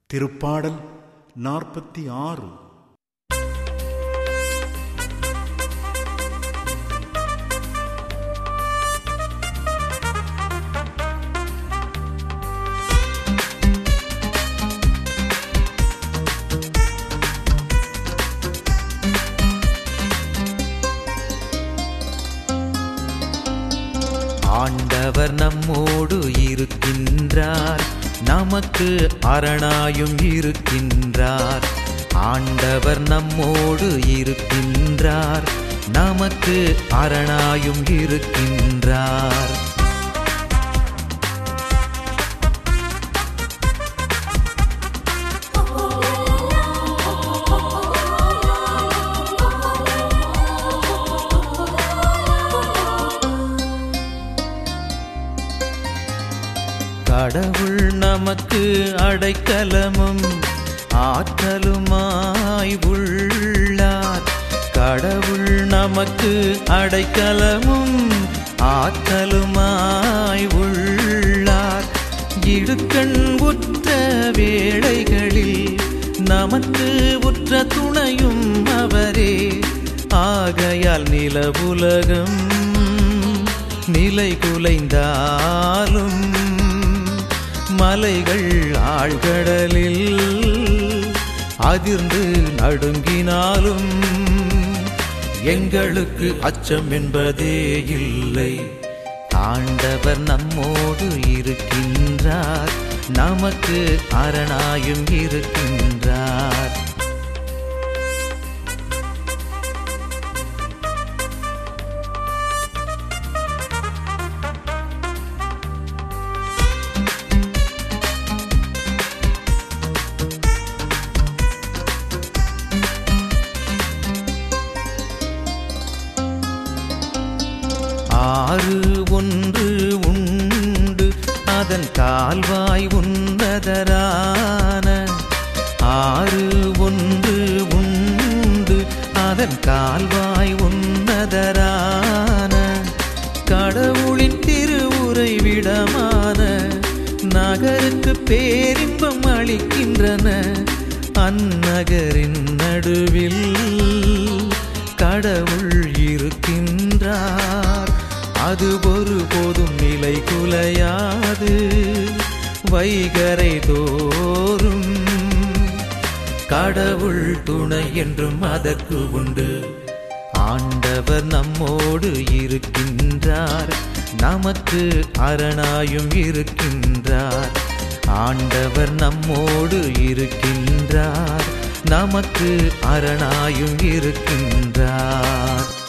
திருப்பாடல் 46. ஆண்டவர் நம்மோடு இருக்கின்றார், நமக்கு அரணாயும் இருக்கின்றார். ஆண்டவர் நம்மோடு இருக்கின்றார், நமக்கு அரணாயும் இருக்கின்றார். கடவுள் நமக்கு அடைக்கலமும் ஆற்றலுமாய் உள்ளார். கடவுள் நமக்கு அடைக்கலமும் ஆற்றலுமாய் உள்ளார். இடுக்கண் உற்ற வேளைகளில் நமக்கு உற்ற துணையும் அவரே. ஆகையால் நிலவுலகம் நிலை குலைந்தாலும், மலைகள் ஆழ்கடலில் அதிர்ந்து நடுங்கினாலும், எங்களுக்கு அச்சம் என்பதே இல்லை. ஆண்டவர் நம்மோடு இருக்கின்றார், நமக்கு அரணாயும் இருக்கின்றார். ஆறு ஒன்று உண்டு, அதன் கால்வாய் உன்னதரான. ஆறு ஒன்று உண்டு, அதன் கால்வாய் உன்னதரான. கடவுளின் திருவுரை விடமான நகருக்கு பேரின்பம் அளிக்கின்றன. அந்நகரின் நடுவில் கடவுள் இருக்கின்றார், அது ஒருபோதும் நிலை குலையாது. வைகரை தோறும் கடவுள் துணை என்றும் அதற்கு உண்டு. ஆண்டவர் நம்மோடு இருக்கின்றார், நமக்கு அரணாயும் இருக்கின்றார். ஆண்டவர் நம்மோடு இருக்கின்றார், நமக்கு அரணாயும் இருக்கின்றார்.